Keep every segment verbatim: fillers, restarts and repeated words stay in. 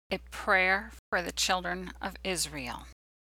A prayer for the children of Israel.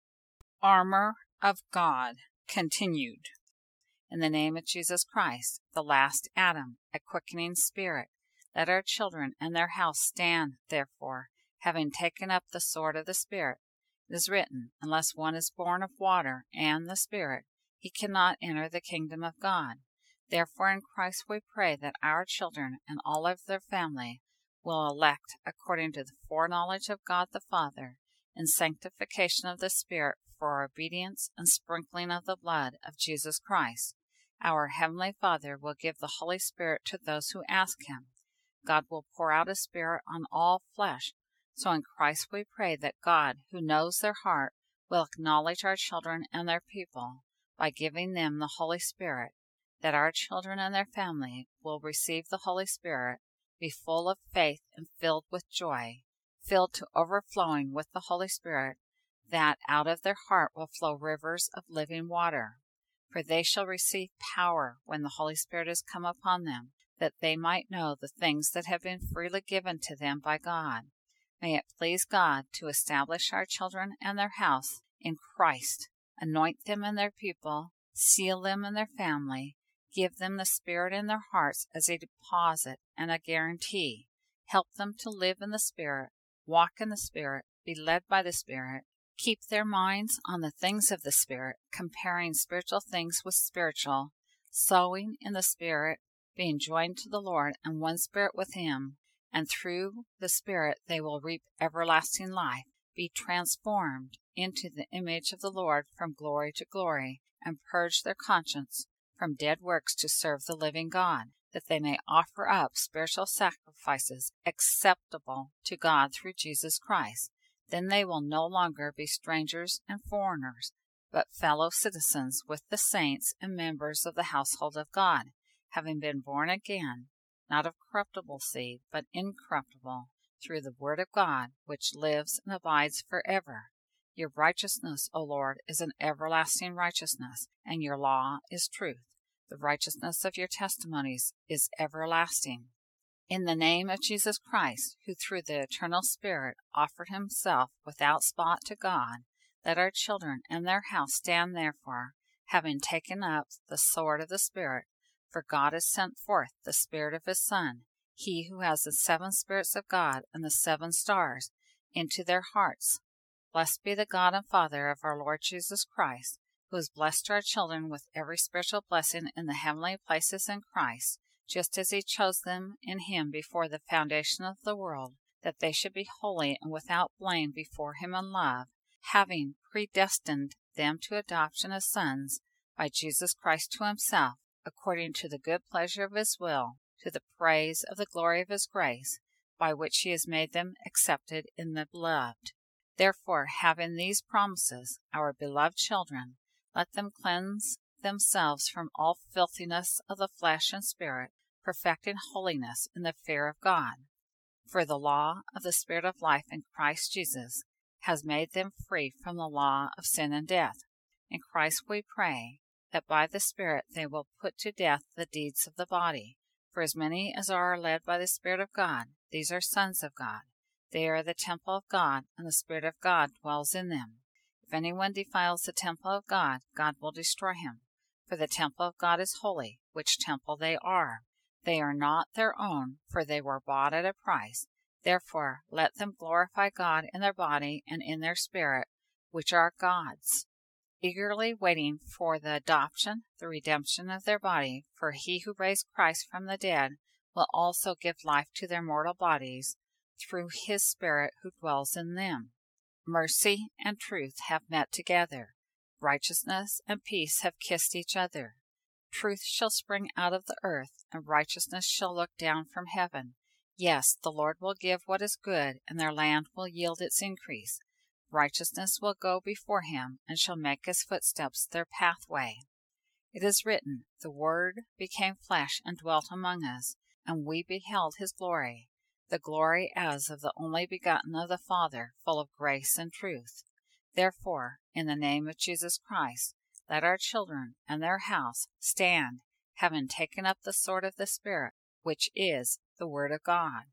Armor of God continued. In the name of Jesus Christ, the last Adam, a quickening spirit, let our children and their house stand, therefore, having taken up the sword of the Spirit. It is written, unless one is born of water and the Spirit, he cannot enter the kingdom of God. Therefore in Christ we pray that our children and all of their family will elect according to the foreknowledge of God the Father, in sanctification of the Spirit for obedience and sprinkling of the blood of Jesus Christ. Our Heavenly Father will give the Holy Spirit to those who ask Him. God will pour out His Spirit on all flesh. So in Christ we pray that God, who knows their heart, will acknowledge our children and their people by giving them the Holy Spirit, that our children and their family will receive the Holy Spirit, be full of faith and filled with joy, filled to overflowing with the Holy Spirit, that out of their heart will flow rivers of living water. For they shall receive power when the Holy Spirit is come upon them, that they might know the things that have been freely given to them by God. May it please God to establish our children and their house in Christ, anoint them and their people, seal them and their family, give them the Spirit in their hearts as a deposit and a guarantee. Help them to live in the Spirit, walk in the Spirit, be led by the Spirit, keep their minds on the things of the Spirit, comparing spiritual things with spiritual, sowing in the Spirit, being joined to the Lord and one Spirit with Him, and through the Spirit they will reap everlasting life, be transformed into the image of the Lord from glory to glory, and purge their conscience from dead works to serve the living God, that they may offer up spiritual sacrifices acceptable to God through Jesus Christ. Then they will no longer be strangers and foreigners, but fellow citizens with the saints and members of the household of God, having been born again, not of corruptible seed, but incorruptible, through the word of God, which lives and abides forever. Your righteousness, O Lord, is an everlasting righteousness, and your law is truth. The righteousness of your testimonies is everlasting. In the name of Jesus Christ, who through the eternal Spirit offered Himself without spot to God, let our children and their house stand therefore, having taken up the sword of the Spirit, for God has sent forth the Spirit of His Son, He who has the seven spirits of God and the seven stars, into their hearts. Blessed be the God and Father of our Lord Jesus Christ, who has blessed our children with every spiritual blessing in the heavenly places in Christ, just as He chose them in Him before the foundation of the world, that they should be holy and without blame before Him in love, having predestined them to adoption as sons by Jesus Christ to Himself, according to the good pleasure of His will, to the praise of the glory of His grace, by which He has made them accepted in the Beloved. Therefore, having these promises, our beloved children, let them cleanse themselves from all filthiness of the flesh and spirit, perfecting holiness in the fear of God. For the law of the Spirit of life in Christ Jesus has made them free from the law of sin and death. In Christ we pray that by the Spirit they will put to death the deeds of the body. For as many as are led by the Spirit of God, these are sons of God. They are the temple of God, and the Spirit of God dwells in them. If anyone defiles the temple of God, God will destroy him. For the temple of God is holy, which temple they are. They are not their own, for they were bought at a price. Therefore let them glorify God in their body and in their spirit, which are God's, eagerly waiting for the adoption, the redemption of their body. For He who raised Christ from the dead will also give life to their mortal bodies, through His Spirit who dwells in them. Mercy and truth have met together. Righteousness and peace have kissed each other. Truth shall spring out of the earth, and righteousness shall look down from heaven. Yes, the Lord will give what is good, and their land will yield its increase. Righteousness will go before Him, and shall make His footsteps their pathway. It is written, the Word became flesh and dwelt among us, and we beheld His glory, the glory as of the only begotten of the Father, full of grace and truth. Therefore, in the name of Jesus Christ, let our children and their house stand, having taken up the sword of the Spirit, which is the Word of God.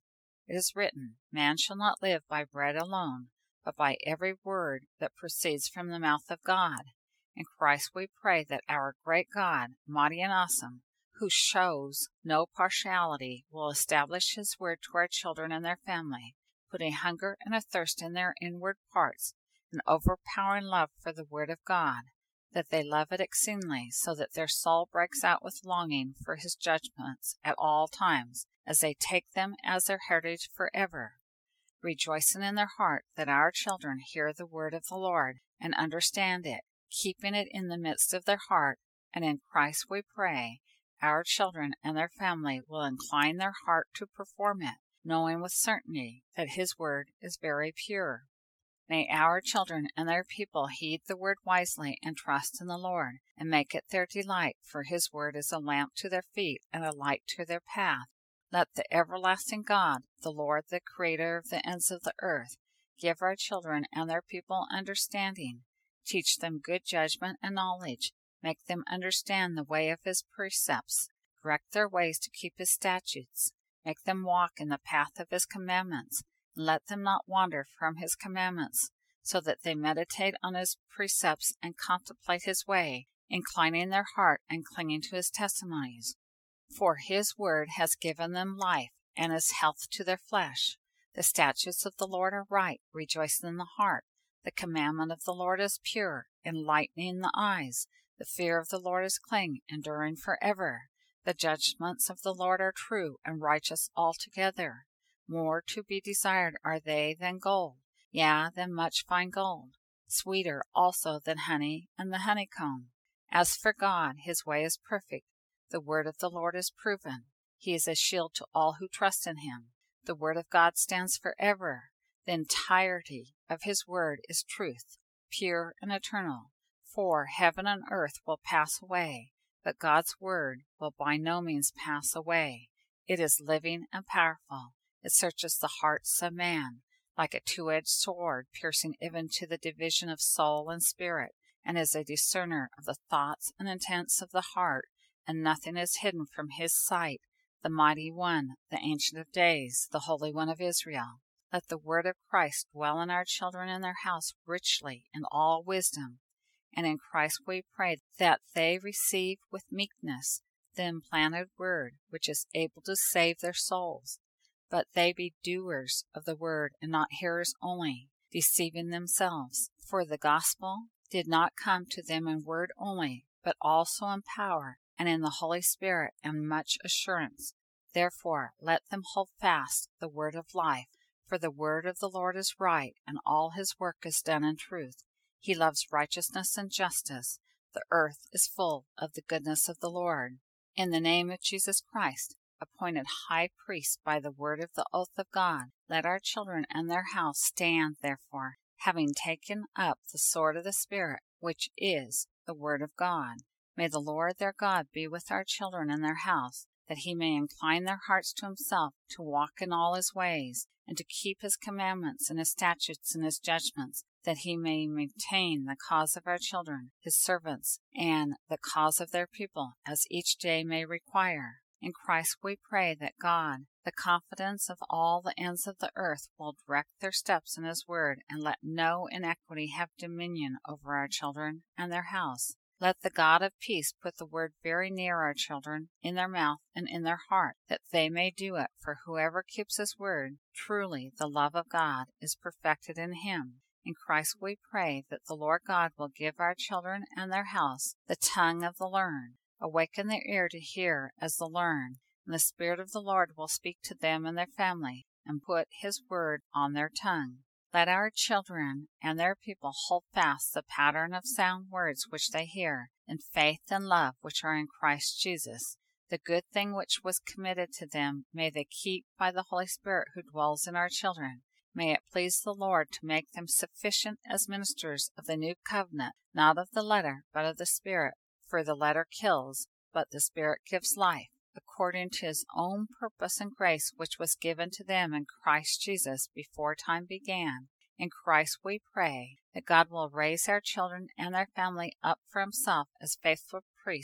it is written, Man shall not live by bread alone, but by every word that proceeds from the mouth of God. In Christ we pray that our great God, mighty and awesome, who shows no partiality, will establish His word to our children and their family, put a hunger and a thirst in their inward parts, an overpowering love for the word of God, that they love it exceedingly, so that their soul breaks out with longing for His judgments at all times, as they take them as their heritage forever, rejoicing in their heart that our children hear the word of the Lord and understand it, keeping it in the midst of their heart. And in Christ we pray, our children and their family will incline their heart to perform it, knowing with certainty that His word is very pure. May our children and their people heed the word wisely and trust in the Lord, and make it their delight, for His word is a lamp to their feet and a light to their path. Let the everlasting God, the Lord, the Creator of the ends of the earth, give our children and their people understanding, teach them good judgment and knowledge, make them understand the way of His precepts, direct their ways to keep His statutes, make them walk in the path of His commandments, and let them not wander from His commandments, so that they meditate on His precepts and contemplate His way, inclining their heart and clinging to His testimonies. For His word has given them life, and is health to their flesh. The statutes of the Lord are right, rejoicing in the heart. The commandment of the Lord is pure, enlightening the eyes. The fear of the Lord is clean, enduring forever. The judgments of the Lord are true and righteous altogether. More to be desired are they than gold, yea, than much fine gold, sweeter also than honey and the honeycomb. As for God, His way is perfect. The word of the Lord is proven. He is a shield to all who trust in Him. The word of God stands forever. The entirety of His word is truth, pure and eternal. For heaven and earth will pass away, but God's word will by no means pass away. It is living and powerful. It searches the hearts of man, like a two-edged sword, piercing even to the division of soul and spirit, and is a discerner of the thoughts and intents of the heart, and nothing is hidden from His sight. The Mighty One, the Ancient of Days, the Holy One of Israel. Let the word of Christ dwell in our children and their house richly in all wisdom. And in Christ we pray that they receive with meekness the implanted word, which is able to save their souls. But they be doers of the word, and not hearers only, deceiving themselves. For the gospel did not come to them in word only, but also in power, and in the Holy Spirit, and much assurance. Therefore let them hold fast the word of life. For the word of the Lord is right, and all His work is done in truth. He loves righteousness and justice. The earth is full of the goodness of the Lord. In the name of Jesus Christ, appointed high priest by the word of the oath of God, let our children and their house stand, therefore, having taken up the sword of the Spirit, which is the word of God. May the Lord their God be with our children and their house, that He may incline their hearts to Himself, to walk in all His ways, and to keep His commandments and His statutes and His judgments, that He may maintain the cause of our children, His servants, and the cause of their people, as each day may require. In Christ we pray that God, the confidence of all the ends of the earth, will direct their steps in His word, and let no iniquity have dominion over our children and their house. Let the God of peace put the word very near our children, in their mouth and in their heart, that they may do it. For whoever keeps His word, truly the love of God is perfected in him. In Christ we pray that the Lord God will give our children and their house the tongue of the learned. Awaken their ear to hear as the learned, and the Spirit of the Lord will speak to them and their family, and put His word on their tongue. Let our children and their people hold fast the pattern of sound words which they hear, in faith and love which are in Christ Jesus. The good thing which was committed to them may they keep by the Holy Spirit who dwells in our children. May it please the Lord to make them sufficient as ministers of the new covenant, not of the letter, but of the Spirit. For the letter kills, but the Spirit gives life, according to His own purpose and grace which was given to them in Christ Jesus before time began. In Christ we pray that God will raise our children and their family up for Himself as faithful priests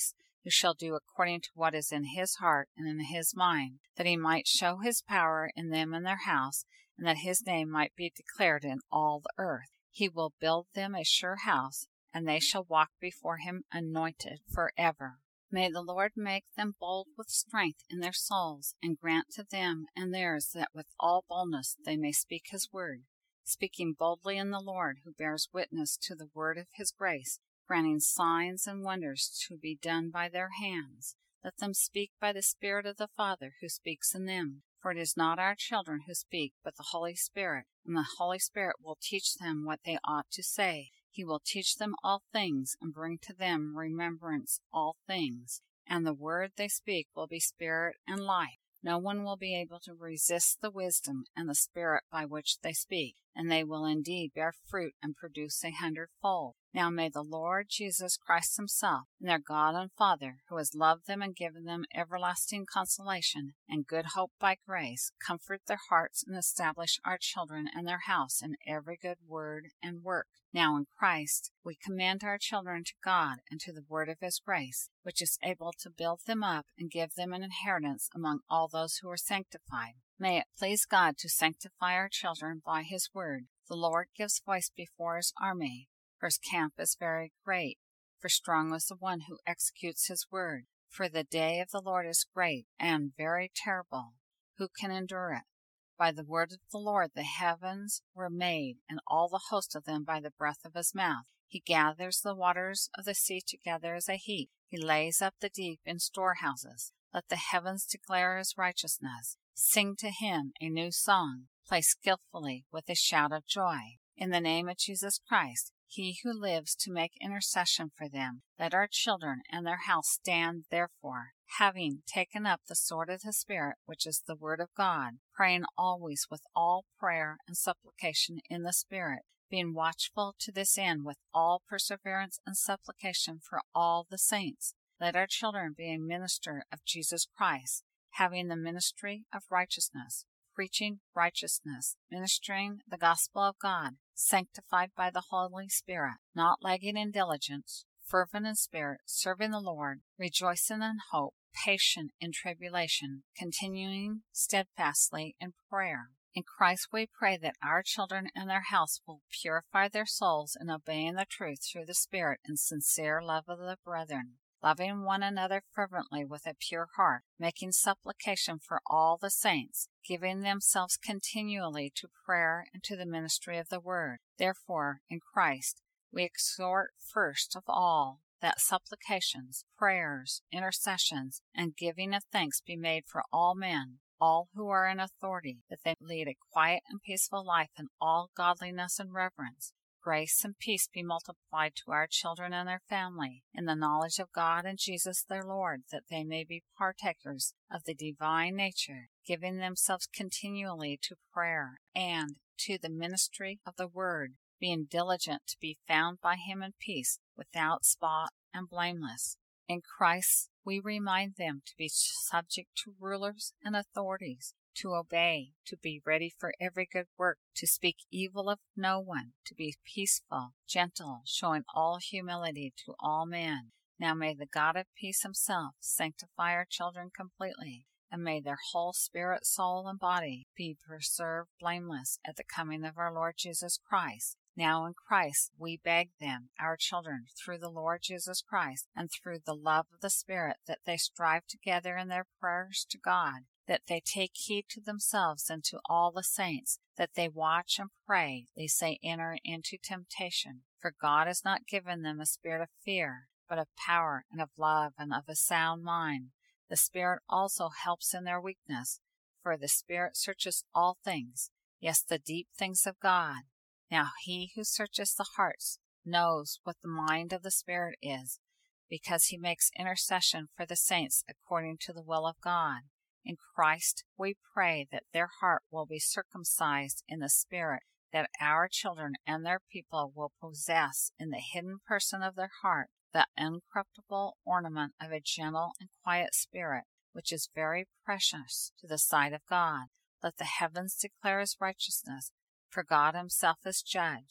who shall do according to what is in his heart and in his mind, that he might show his power in them and their house, and that his name might be declared in all the earth. He will build them a sure house, and they shall walk before him anointed forever. May the Lord make them bold with strength in their souls, and grant to them and theirs that with all boldness they may speak his word, speaking boldly in the Lord, who bears witness to the word of his grace, granting signs and wonders to be done by their hands. Let them speak by the Spirit of the Father who speaks in them. For it is not our children who speak, but the Holy Spirit, and the Holy Spirit will teach them what they ought to say. He will teach them all things, and bring to them remembrance all things. And the word they speak will be spirit and life. No one will be able to resist the wisdom and the spirit by which they speak, and they will indeed bear fruit and produce a hundredfold. Now may the Lord Jesus Christ himself, and their God and Father, who has loved them and given them everlasting consolation and good hope by grace, comfort their hearts and establish our children and their house in every good word and work. Now in Christ we commend our children to God and to the word of his grace, which is able to build them up and give them an inheritance among all those who are sanctified. May it please God to sanctify our children by his word. The Lord gives voice before his army, for his camp is very great. For strong is the one who executes his word. For the day of the Lord is great and very terrible. Who can endure it? By the word of the Lord the heavens were made, and all the host of them by the breath of his mouth. He gathers the waters of the sea together as a heap. He lays up the deep in storehouses. Let the heavens declare his righteousness. Sing to him a new song. Play skillfully with a shout of joy. In the name of Jesus Christ, he who lives to make intercession for them, let our children and their house stand therefore, having taken up the sword of the Spirit, which is the word of God, praying always with all prayer and supplication in the Spirit, being watchful to this end with all perseverance and supplication for all the saints. Let our children be a minister of Jesus Christ, having the ministry of righteousness, preaching righteousness, ministering the gospel of God, sanctified by the Holy Spirit, not lagging in diligence, fervent in spirit, serving the Lord, rejoicing in hope, patient in tribulation, continuing steadfastly in prayer. In Christ we pray that our children and their house will purify their souls in obeying the truth through the Spirit in sincere love of the brethren, loving one another fervently with a pure heart, making supplication for all the saints, giving themselves continually to prayer and to the ministry of the word. Therefore, in Christ, we exhort first of all that supplications, prayers, intercessions, and giving of thanks be made for all men, all who are in authority, that they lead a quiet and peaceful life in all godliness and reverence. Grace and peace be multiplied to our children and their family, in the knowledge of God and Jesus their Lord, that they may be partakers of the divine nature, giving themselves continually to prayer and to the ministry of the word, being diligent to be found by him in peace, without spot and blameless. In Christ we remind them to be subject to rulers and authorities, to obey, to be ready for every good work, to speak evil of no one, to be peaceful, gentle, showing all humility to all men. Now may the God of peace himself sanctify our children completely, and may their whole spirit, soul, and body be preserved blameless at the coming of our Lord Jesus Christ. Now in Christ we beg them, our children, through the Lord Jesus Christ, and through the love of the Spirit, that they strive together in their prayers to God, that they take heed to themselves and to all the saints, that they watch and pray, lest they enter into temptation. For God has not given them a spirit of fear, but of power and of love and of a sound mind. The Spirit also helps in their weakness, for the Spirit searches all things, yes, the deep things of God. Now he who searches the hearts knows what the mind of the Spirit is, because he makes intercession for the saints according to the will of God. In Christ we pray that their heart will be circumcised in the Spirit, that our children and their people will possess in the hidden person of their heart the incorruptible ornament of a gentle and quiet spirit, which is very precious to the sight of God. Let the heavens declare his righteousness, for God himself is judge.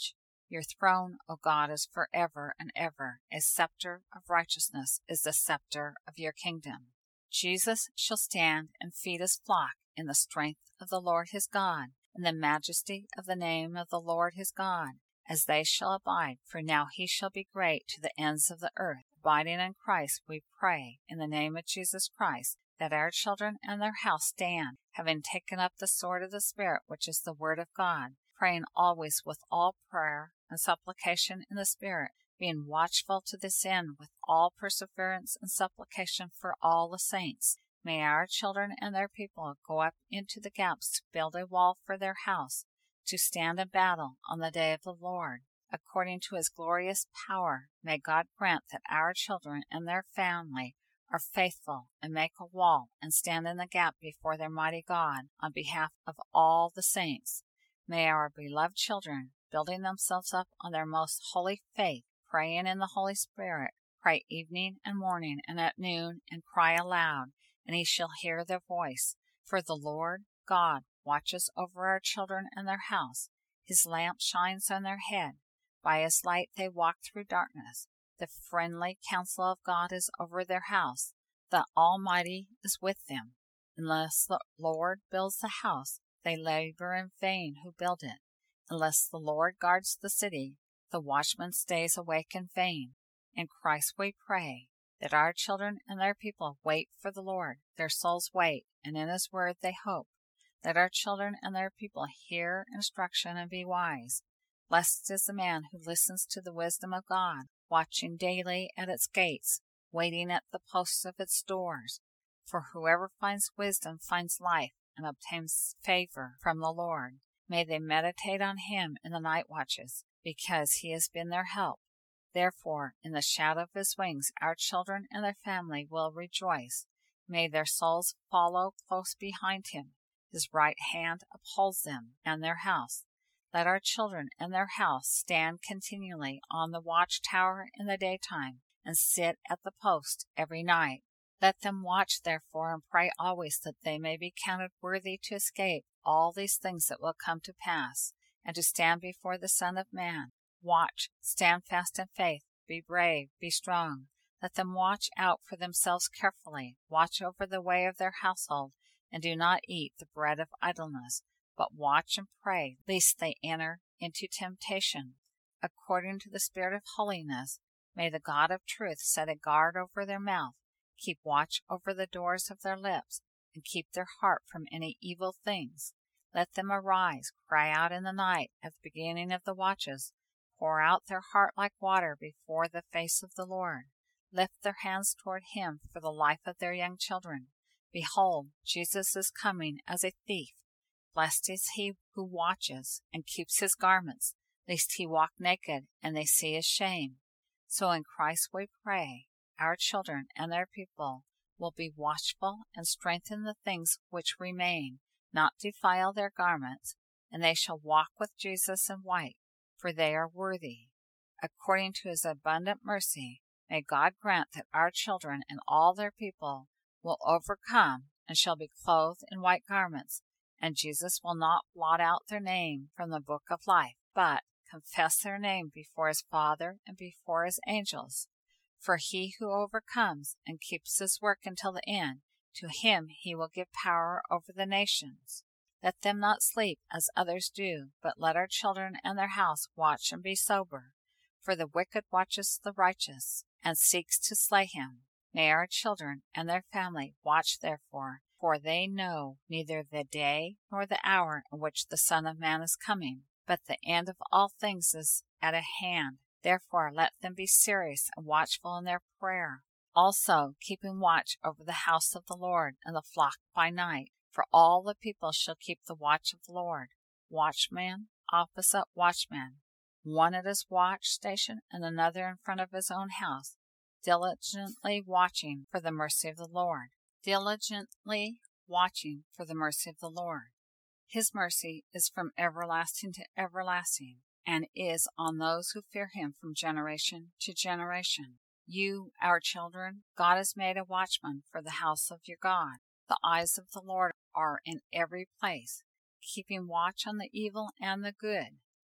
Your throne, O God, is forever and ever. A scepter of righteousness is the scepter of your kingdom. Jesus shall stand and feed his flock in the strength of the Lord his God, in the majesty of the name of the Lord his God, as they shall abide, for now he shall be great to the ends of the earth. Abiding in Christ, we pray, in the name of Jesus Christ, that our children and their house stand, having taken up the sword of the Spirit, which is the word of God, praying always with all prayer and supplication in the Spirit, being watchful to this end with all perseverance and supplication for all the saints. May our children and their people go up into the gaps to build a wall for their house, to stand in battle on the day of the Lord. According to his glorious power, may God grant that our children and their family are faithful and make a wall and stand in the gap before their mighty God on behalf of all the saints. May our beloved children, building themselves up on their most holy faith, praying in the Holy Spirit, pray evening and morning and at noon, and cry aloud, and he shall hear their voice. For the Lord God watches over our children and their house. His lamp shines on their head. By his light they walk through darkness. The friendly counsel of God is over their house. The Almighty is with them. Unless the Lord builds the house, they labor in vain who build it. Unless the Lord guards the city, the watchman stays awake in vain. In Christ we pray, that our children and their people wait for the Lord. Their souls wait, and in his word they hope. Let our children and their people hear instruction and be wise. Blessed is the man who listens to the wisdom of God, watching daily at its gates, waiting at the posts of its doors. For whoever finds wisdom finds life and obtains favor from the Lord. May they meditate on him in the night watches, because he has been their help. Therefore, in the shadow of his wings, our children and their family will rejoice. May their souls follow close behind him. His right hand upholds them and their house. Let our children and their house stand continually on the watchtower in the daytime, and sit at the post every night. Let them watch, therefore, and pray always, that they may be counted worthy to escape all these things that will come to pass, and to stand before the Son of Man. Watch, stand fast in faith, be brave, be strong. Let them watch out for themselves carefully, watch over the way of their household, and do not eat the bread of idleness, but watch and pray, lest they enter into temptation. According to the Spirit of holiness, may the God of truth set a guard over their mouth, keep watch over the doors of their lips, and keep their heart from any evil things. Let them arise, cry out in the night, at the beginning of the watches, pour out their heart like water before the face of the Lord. Lift their hands toward him for the life of their young children. Behold, Jesus is coming as a thief. Blessed is he who watches and keeps his garments, lest he walk naked and they see his shame. So in Christ we pray, our children and their people will be watchful and strengthen the things which remain, not defile their garments, and they shall walk with Jesus in white, for they are worthy. According to his abundant mercy, may God grant that our children and all their people will overcome and shall be clothed in white garments, and Jesus will not blot out their name from the book of life, but confess their name before his Father and before his angels. For he who overcomes and keeps his work until the end, to him he will give power over the nations. Let them not sleep as others do, but let our children and their house watch and be sober. For the wicked watches the righteous, and seeks to slay him. May our children and their family watch therefore, for they know neither the day nor the hour in which the Son of Man is coming. But the end of all things is at a hand. Therefore let them be serious and watchful in their prayer. Also keeping watch over the house of the Lord and the flock by night. For all the people shall keep the watch of the Lord, watchman opposite watchman, one at his watch station and another in front of his own house, diligently watching for the mercy of the Lord. Diligently watching for the mercy of the Lord. His mercy is from everlasting to everlasting, and is on those who fear him from generation to generation. You, our children, God has made a watchman for the house of your God. The eyes of the Lord are in every place, keeping watch on the evil and the good.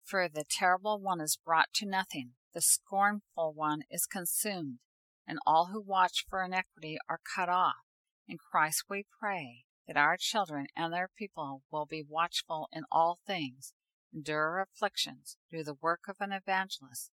For the terrible one is brought to nothing, the scornful one is consumed, and all who watch for iniquity are cut off. In Christ we pray that our children and their people will be watchful in all things, endure afflictions, do the work of an evangelist.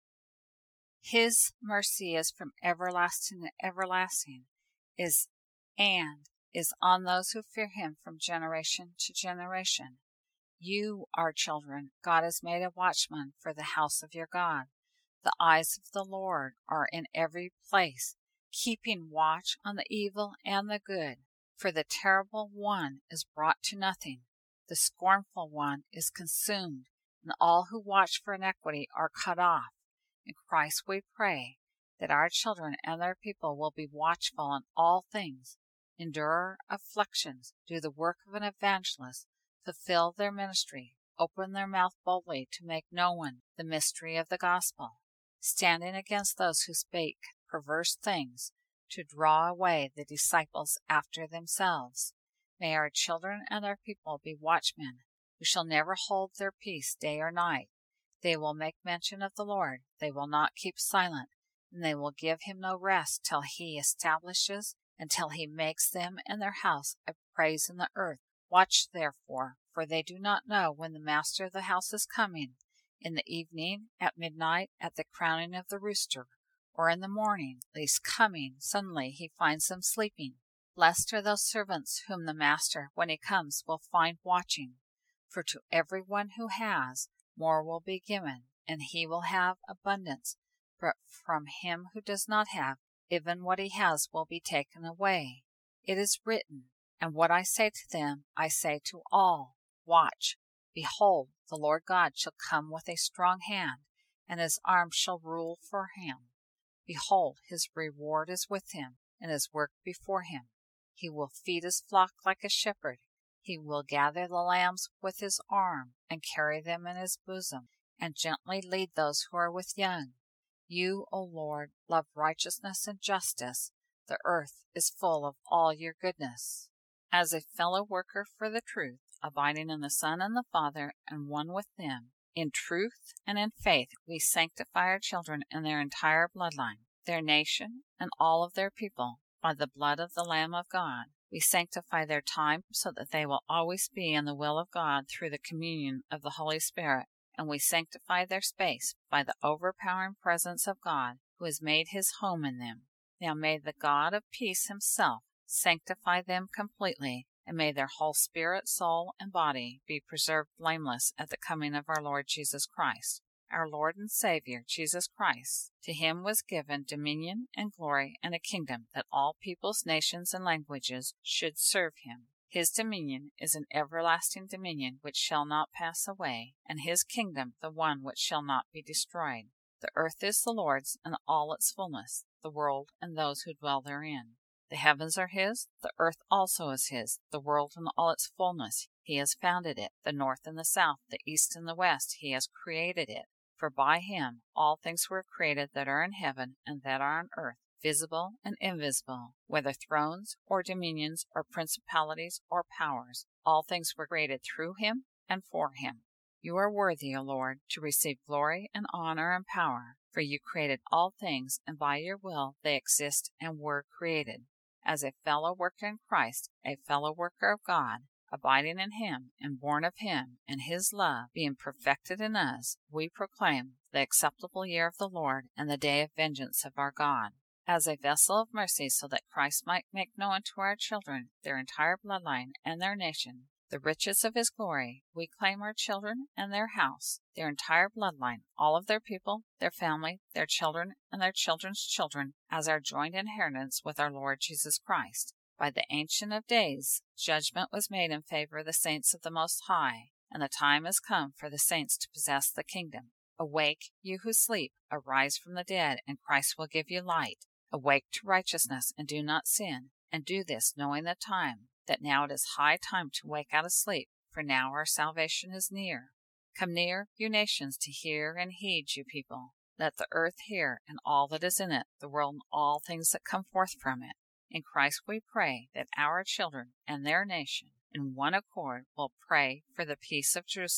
His mercy is from everlasting to everlasting, is and is on those who fear him from generation to generation. You, our children, God has made a watchman for the house of your God. The eyes of the Lord are in every place, keeping watch on the evil and the good. For the terrible one is brought to nothing, the scornful one is consumed, and all who watch for iniquity are cut off. In Christ we pray that our children and their people will be watchful in all things, endure afflictions, do the work of an evangelist, fulfill their ministry, open their mouth boldly to make known the mystery of the gospel, standing against those who speak perverse things, to draw away the disciples after themselves. May our children and their people be watchmen, who shall never hold their peace day or night. They will make mention of the Lord, they will not keep silent, and they will give him no rest till he establishes, until he makes them and their house a praise in the earth. Watch therefore, for they do not know when the master of the house is coming, in the evening, at midnight, at the crowing of the rooster, or in the morning, lest coming suddenly he finds them sleeping. Blessed are those servants whom the master, when he comes, will find watching. For to every one who has, more will be given, and he will have abundance. But from him who does not have, even what he has will be taken away. It is written, and what I say to them, I say to all, watch. Behold, the Lord God shall come with a strong hand, and his arm shall rule for him. Behold, his reward is with him, and his work before him. He will feed his flock like a shepherd. He will gather the lambs with his arm, and carry them in his bosom, and gently lead those who are with young. You, O Lord, love righteousness and justice. The earth is full of all your goodness. As a fellow worker for the truth, abiding in the Son and the Father, and one with them, in truth and in faith we sanctify our children and their entire bloodline, their nation, and all of their people, by the blood of the Lamb of God. We sanctify their time so that they will always be in the will of God through the communion of the Holy Spirit, and we sanctify their space by the overpowering presence of God, who has made his home in them. Now may the God of peace himself sanctify them completely, and may their whole spirit, soul, and body be preserved blameless at the coming of our Lord Jesus Christ. Our Lord and Savior, Jesus Christ, to him was given dominion and glory and a kingdom, that all peoples, nations, and languages should serve him. His dominion is an everlasting dominion which shall not pass away, and his kingdom the one which shall not be destroyed. The earth is the Lord's, and all its fullness, the world and those who dwell therein. The heavens are his, the earth also is his, the world and all its fullness. He has founded it, the north and the south, the east and the west. He has created it. For by him all things were created that are in heaven and that are on earth, visible and invisible, whether thrones or dominions or principalities or powers. All things were created through him and for him. You are worthy, O Lord, to receive glory and honor and power, for you created all things, and by your will they exist and were created. As a fellow worker in Christ, a fellow worker of God, abiding in him, and born of him, and his love being perfected in us, we proclaim the acceptable year of the Lord, and the day of vengeance of our God. As a vessel of mercy, so that Christ might make known to our children, their entire bloodline, and their nation, the riches of his glory, we claim our children and their house, their entire bloodline, all of their people, their family, their children, and their children's children, as our joint inheritance with our Lord Jesus Christ. By the Ancient of Days, judgment was made in favor of the saints of the Most High, and the time is come for the saints to possess the kingdom. Awake, you who sleep, arise from the dead, and Christ will give you light. Awake to righteousness, and do not sin, and do this knowing the time, that now it is high time to wake out of sleep, for now our salvation is near. Come near, you nations, to hear and heed, you people. Let the earth hear, and all that is in it, the world and all things that come forth from it. In Christ we pray that our children and their nation, in one accord, will pray for the peace of Jerusalem,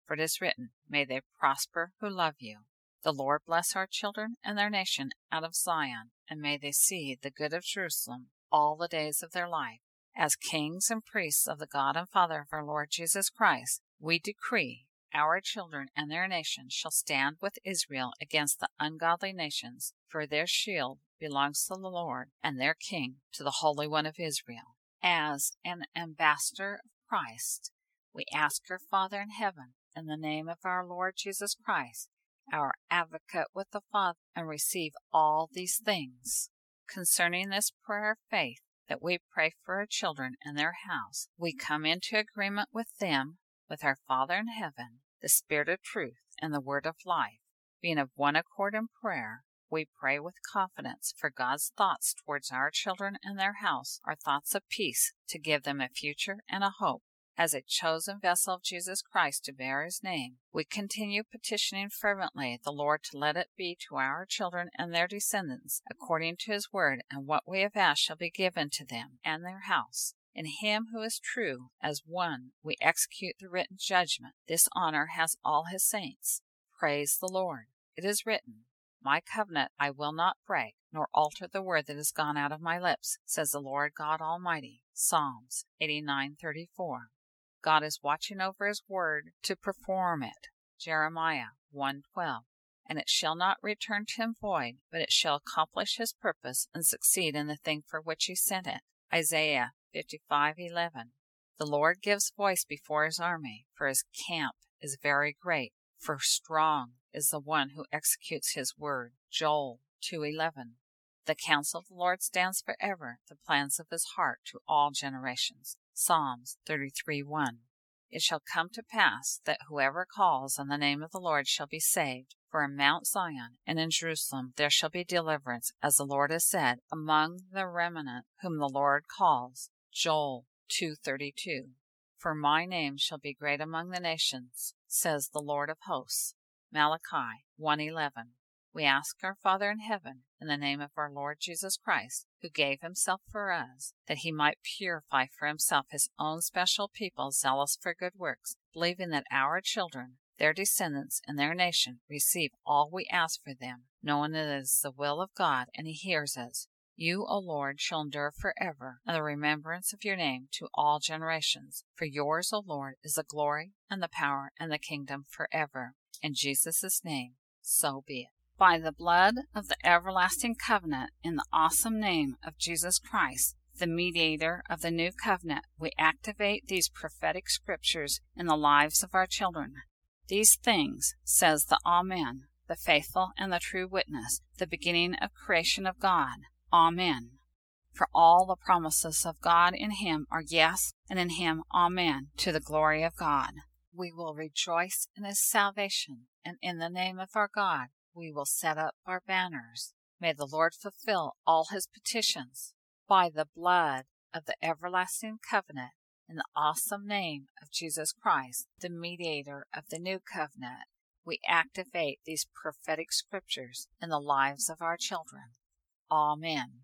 For it is written, May they prosper who love you. The Lord bless our children and their nation out of Zion, and may they see the good of Jerusalem all the days of their life. As kings and priests of the God and Father of our Lord Jesus Christ, we decree our children and their nation shall stand with Israel against the ungodly nations, for their shield belongs to the Lord, and their king to the Holy One of Israel. As an ambassador of Christ, we ask your Father in heaven, in the name of our Lord Jesus Christ, our advocate with the Father, and receive all these things. Concerning this prayer of faith that we pray for our children and their house, we come into agreement with them, with our Father in heaven, the Spirit of truth, and the Word of life. Being of one accord in prayer, we pray with confidence, for God's thoughts towards our children and their house are thoughts of peace, to give them a future and a hope. As a chosen vessel of Jesus Christ to bear his name, we continue petitioning fervently the Lord to let it be to our children and their descendants according to his word, and what we have asked shall be given to them and their house. In him who is true, as one, we execute the written judgment. This honor has all his saints. Praise the Lord. It is written, My covenant I will not break, nor alter the word that has gone out of my lips, says the Lord God Almighty. Psalms eighty-nine thirty-four. God is watching over his word to perform it. Jeremiah one twelve. And it shall not return to him void, but it shall accomplish his purpose and succeed in the thing for which he sent it. Isaiah fifty-five eleven. The Lord gives voice before his army, for his camp is very great, for strong is the one who executes his word. Joel two eleven. The counsel of the Lord stands forever, the plans of his heart to all generations. Psalms thirty-three one. It shall come to pass that whoever calls on the name of the Lord shall be saved. For in Mount Zion and in Jerusalem there shall be deliverance, as the Lord has said, among the remnant whom the Lord calls. Joel two thirty-two. For my name shall be great among the nations, says the Lord of hosts. Malachi one eleven. We ask our Father in heaven, in the name of our Lord Jesus Christ, who gave himself for us, that he might purify for himself his own special people zealous for good works, believing that our children, their descendants, and their nation receive all we ask for them, knowing it is the will of God, and he hears us. You, O Lord, shall endure forever, and the remembrance of your name to all generations. For yours, O Lord, is the glory, and the power, and the kingdom forever. In Jesus' name, so be it. By the blood of the everlasting covenant, in the awesome name of Jesus Christ, the mediator of the new covenant, we activate these prophetic scriptures in the lives of our children. These things, says the Amen, the faithful and the true witness, the beginning of creation of God. Amen. For all the promises of God in him are yes, and in him amen, to the glory of God. We will rejoice in his salvation, and in the name of our God we will set up our banners. May the Lord fulfill all his petitions. By the blood of the everlasting covenant, in the awesome name of Jesus Christ, the mediator of the new covenant, we activate these prophetic scriptures in the lives of our children. Amen.